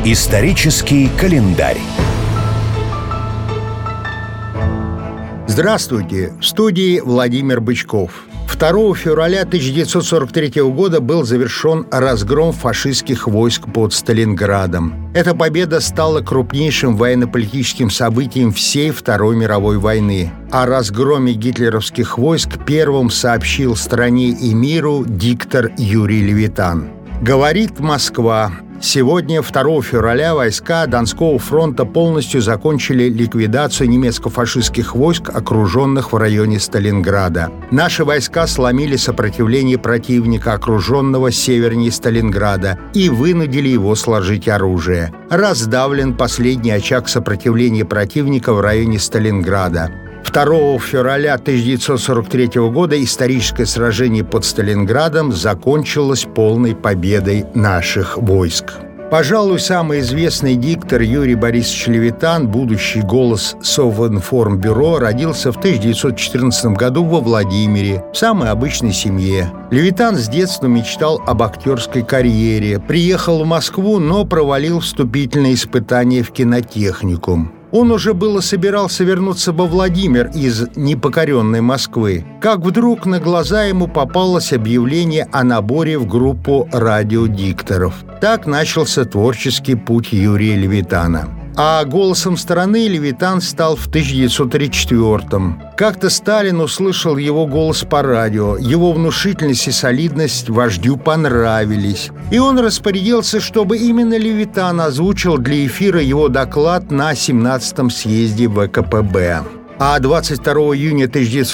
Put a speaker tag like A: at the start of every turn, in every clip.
A: Исторический календарь.
B: Здравствуйте! В студии Владимир Бычков. 2 февраля 1943 года был завершен разгром фашистских войск под Сталинградом. Эта победа стала крупнейшим военно-политическим событием всей Второй мировой войны. О разгроме гитлеровских войск первым сообщил стране и миру диктор Юрий Левитан. Говорит Москва. Сегодня, 2 февраля, войска Донского фронта полностью закончили ликвидацию немецко-фашистских войск, окруженных в районе Сталинграда. Наши войска сломили сопротивление противника, окруженного севернее Сталинграда, и вынудили его сложить оружие. Раздавлен последний очаг сопротивления противника в районе Сталинграда. 2 февраля 1943 года историческое сражение под Сталинградом закончилось полной победой наших войск. Пожалуй, самый известный диктор Юрий Борисович Левитан, будущий голос Совинформбюро, родился в 1914 году во Владимире, в самой обычной семье. Левитан с детства мечтал об актерской карьере. Приехал в Москву, но провалил вступительные испытания в кинотехникум. Он уже было собирался вернуться во Владимир из непокоренной Москвы, как вдруг на глаза ему попалось объявление о наборе в группу радиодикторов. Так начался творческий путь Юрия Левитана. А голосом страны Левитан стал в 1934-м. Как-то Сталин услышал его голос по радио. Его внушительность и солидность вождю понравились. И он распорядился, чтобы именно Левитан озвучил для эфира его доклад на 17-м съезде ВКПБ. А 22 июня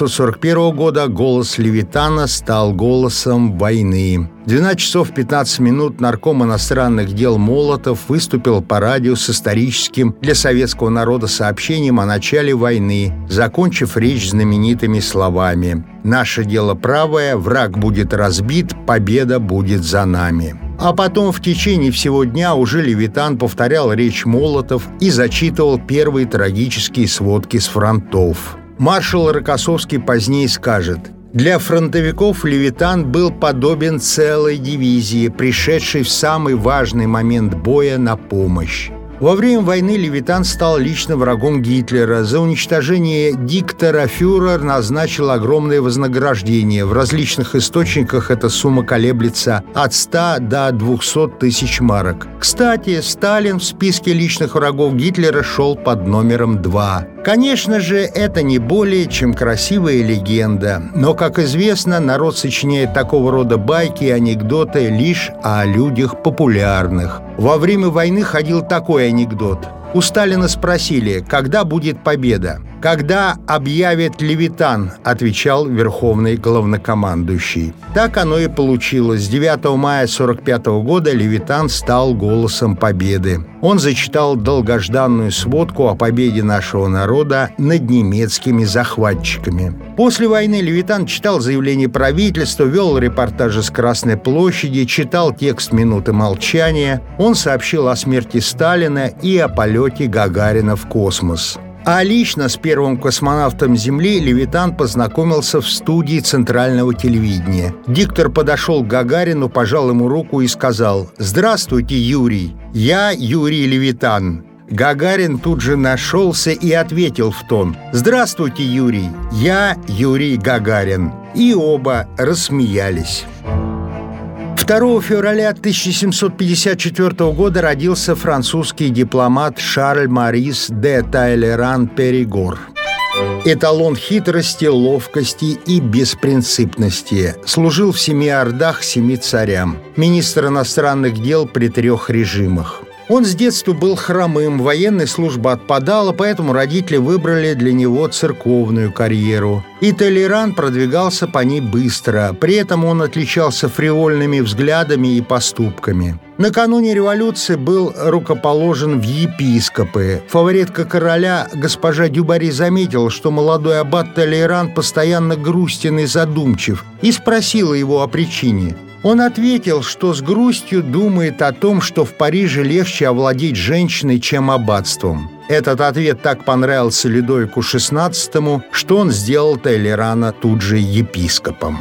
B: 1941 года голос Левитана стал голосом войны. В 12 часов 15 минут нарком иностранных дел Молотов выступил по радио с историческим для советского народа сообщением о начале войны, закончив речь знаменитыми словами: «Наше дело правое, враг будет разбит, победа будет за нами». А потом в течение всего дня уже Левитан повторял речь Молотов и зачитывал первые трагические сводки с фронтов. Маршал Рокоссовский позднее скажет: «Для фронтовиков Левитан был подобен целой дивизии, пришедшей в самый важный момент боя на помощь». Во время войны Левитан стал лично врагом Гитлера. За уничтожение диктора фюрер назначил огромное вознаграждение. В различных источниках эта сумма колеблется от 100 до 200 тысяч марок. Кстати, Сталин в списке личных врагов Гитлера шел под номером 2. Конечно же, это не более чем красивая легенда. Но, как известно, народ сочиняет такого рода байки и анекдоты лишь о людях популярных. Во время войны ходил такой анекдот. У Сталина спросили, когда будет победа. «Когда объявит Левитан», — отвечал верховный главнокомандующий. Так оно и получилось. 9 мая 1945 года Левитан стал голосом победы. Он зачитал долгожданную сводку о победе нашего народа над немецкими захватчиками. После войны Левитан читал заявления правительства, вел репортажи с Красной площади, читал текст «Минуты молчания». Он сообщил о смерти Сталина и о полете Гагарина в космос. А лично с первым космонавтом Земли Левитан познакомился в студии Центрального телевидения. Диктор подошел к Гагарину, пожал ему руку и сказал: «Здравствуйте, Юрий, я Юрий Левитан». Гагарин тут же нашелся и ответил в тон: «Здравствуйте, Юрий, я Юрий Гагарин». И оба рассмеялись. 2 февраля 1754 года родился французский дипломат Шарль Марис де Таллейран-Перигор. Эталон хитрости, ловкости и беспринципности. Служил в 7 ордах 7 царям. Министр иностранных дел при 3 режимах. Он с детства был хромым, военная служба отпадала, поэтому родители выбрали для него церковную карьеру. И Таллейран продвигался по ней быстро. При этом он отличался фривольными взглядами и поступками. Накануне революции был рукоположен в епископы. Фаворитка короля, госпожа Дюбари, заметила, что молодой аббат Таллейран постоянно грустен и задумчив, и спросила его о причине. Он ответил, что с грустью думает о том, что в Париже легче овладеть женщиной, чем аббатством. Этот ответ так понравился Людовику XVI, что он сделал Таллейрана тут же епископом.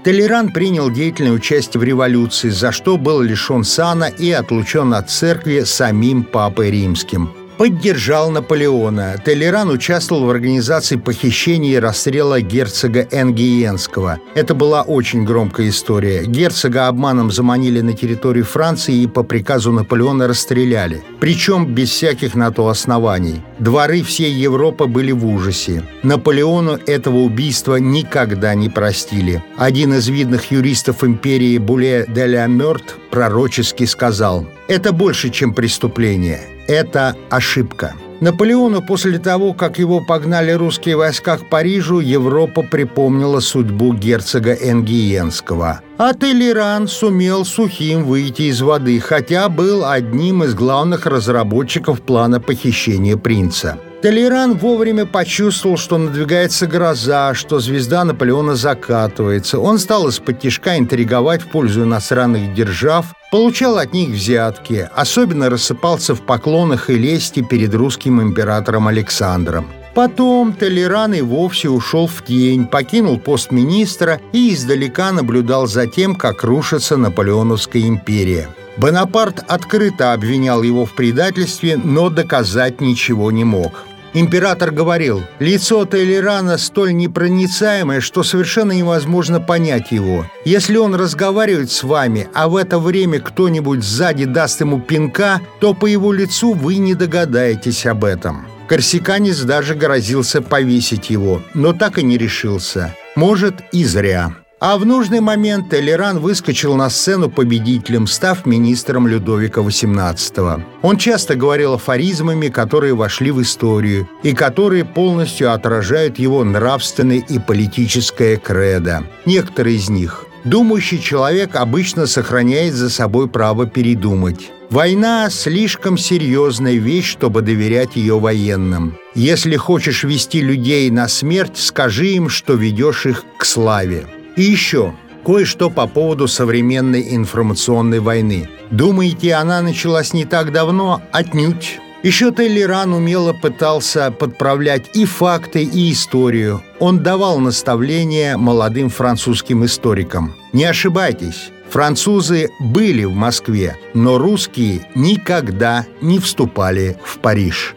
B: Толеран принял деятельное участие в революции, за что был лишен сана и отлучен от церкви самим Папой Римским. Поддержал Наполеона. Толеран участвовал в организации похищения и расстрела герцога Энгиенского. Это была очень громкая история. Герцога обманом заманили на территорию Франции и по приказу Наполеона расстреляли. Причем без всяких на то оснований. Дворы всей Европы были в ужасе. Наполеону этого убийства никогда не простили. Один из видных юристов империи Буле де ля Мёрт пророчески сказал: «Это больше, чем преступление. Это ошибка». Наполеону после того, как его погнали русские войска к Парижу, Европа припомнила судьбу герцога Энгиенского. А Толеран сумел сухим выйти из воды, хотя был одним из главных разработчиков плана похищения принца. Толеран вовремя почувствовал, что надвигается гроза, что звезда Наполеона закатывается. Он стал из-под-тишка интриговать в пользу иностранных держав, получал от них взятки, особенно рассыпался в поклонах и лести перед русским императором Александром. Потом Толеран и вовсе ушел в тень, покинул пост министра и издалека наблюдал за тем, как рушится Наполеоновская империя. Бонапарт открыто обвинял его в предательстве, но доказать ничего не мог. Император говорил: «Лицо Толерана столь непроницаемое, что совершенно невозможно понять его. Если он разговаривает с вами, а в это время кто-нибудь сзади даст ему пинка, то по его лицу вы не догадаетесь об этом». Корсиканец даже грозился повесить его, но так и не решился. Может, и зря. А в нужный момент Толеран выскочил на сцену победителем, став министром Людовика XVIII. Он часто говорил афоризмами, которые вошли в историю и которые полностью отражают его нравственное и политическое кредо. Некоторые из них. Думающий человек обычно сохраняет за собой право передумать. Война – слишком серьезная вещь, чтобы доверять ее военным. Если хочешь вести людей на смерть, скажи им, что ведешь их к славе. И еще кое-что по поводу современной информационной войны. Думаете, она началась не так давно? Отнюдь. Еще Толеран умело пытался подправлять и факты, и историю. Он давал наставления молодым французским историкам. Не ошибайтесь, французы были в Москве, но русские никогда не вступали в Париж.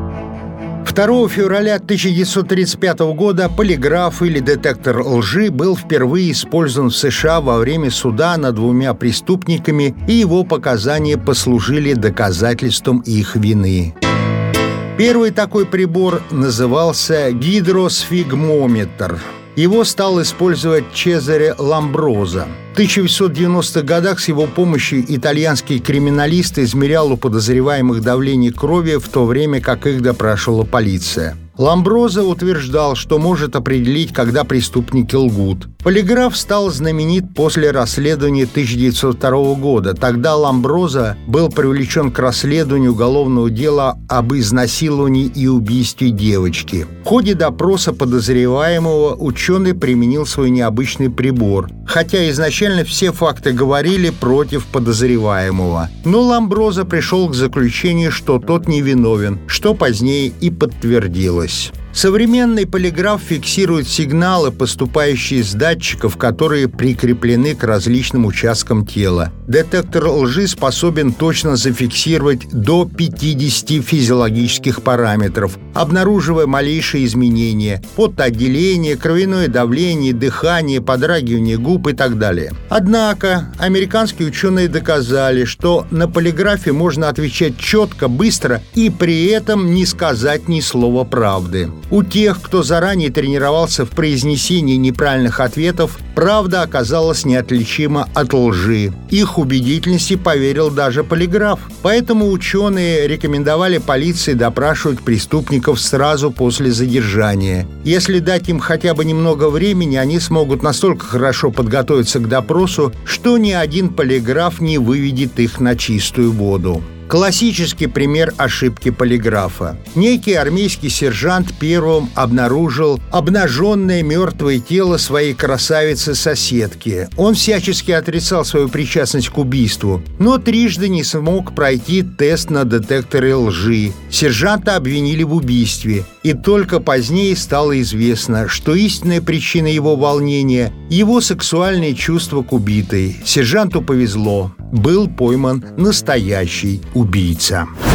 B: 2 февраля 1935 года полиграф или детектор лжи был впервые использован в США во время суда над двумя преступниками, и его показания послужили доказательством их вины. Первый такой прибор назывался гидросфигмометр. Его стал использовать Чезаре Ламброзо. В 1890-х годах с его помощью итальянский криминалист измерял у подозреваемых давление крови, в то время как их допрашивала полиция. Ламброзо утверждал, что может определить, когда преступники лгут. Полиграф стал знаменит после расследования 1902 года. Тогда Ламброзо был привлечен к расследованию уголовного дела об изнасиловании и убийстве девочки. В ходе допроса подозреваемого ученый применил свой необычный прибор, хотя изначально все факты говорили против подозреваемого. Но Ламброзо пришел к заключению, что тот невиновен, что позднее и подтвердилось. Современный полиграф фиксирует сигналы, поступающие с датчиков, которые прикреплены к различным участкам тела. Детектор лжи способен точно зафиксировать до 50 физиологических параметров, обнаруживая малейшие изменения – потоотделение, кровяное давление, дыхание, подрагивание губ и так далее. Однако американские ученые доказали, что на полиграфе можно отвечать четко, быстро и при этом не сказать ни слова правды. У тех, кто заранее тренировался в произнесении неправильных ответов, правда оказалась неотличима от лжи. Их убедительности поверил даже полиграф. Поэтому ученые рекомендовали полиции допрашивать преступников сразу после задержания. Если дать им хотя бы немного времени, они смогут настолько хорошо подготовиться к допросу, что ни один полиграф не выведет их на чистую воду. Классический пример ошибки полиграфа. Некий армейский сержант первым обнаружил обнаженное мертвое тело своей красавицы-соседки. Он всячески отрицал свою причастность к убийству, но трижды не смог пройти тест на детекторы лжи. Сержанта обвинили в убийстве, и только позднее стало известно, что истинная причина его волнения – его сексуальные чувства к убитой. Сержанту повезло. Был пойман настоящий убийца.